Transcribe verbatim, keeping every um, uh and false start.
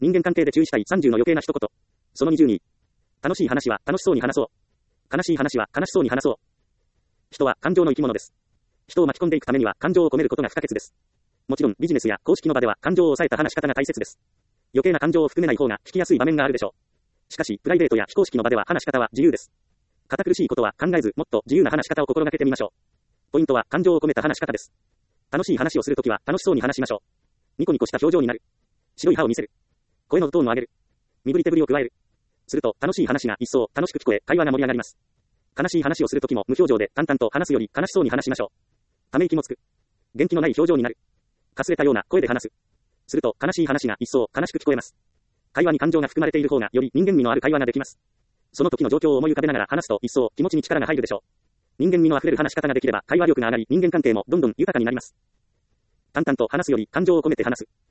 人間関係で注意したいさんじゅうの余計な一言。そのにじゅうに。楽しい話は楽しそうに話そう。悲しい話は悲しそうに話そう。人は感情の生き物です。人を巻き込んでいくためには感情を込めることが不可欠です。もちろんビジネスや公式の場では感情を抑えた話し方が大切です。余計な感情を含めない方が聞きやすい場面があるでしょう。しかし、プライベートや非公式の場では話し方は自由です。堅苦しいことは考えず、もっと自由な話し方を心がけてみましょう。ポイントは感情を込めた話し方です。楽しい話をするときは楽しそうに話しましょう。ニコニコした表情になる。白い歯を見せる。声のトーンを上げる。身振り手振りを加える。すると楽しい話が一層楽しく聞こえ、会話が盛り上がります。悲しい話をするときも無表情で淡々と話すより悲しそうに話しましょう。ため息もつく。元気のない表情になる。かすれたような声で話す。すると悲しい話が一層悲しく聞こえます。会話に感情が含まれている方がより人間味のある会話ができます。その時の状況を思い浮かべながら話すと一層気持ちに力が入るでしょう。人間味のあふれる話し方ができれば会話力が上がり人間関係もどんどん豊かになります。淡々と話すより感情を込めて話す。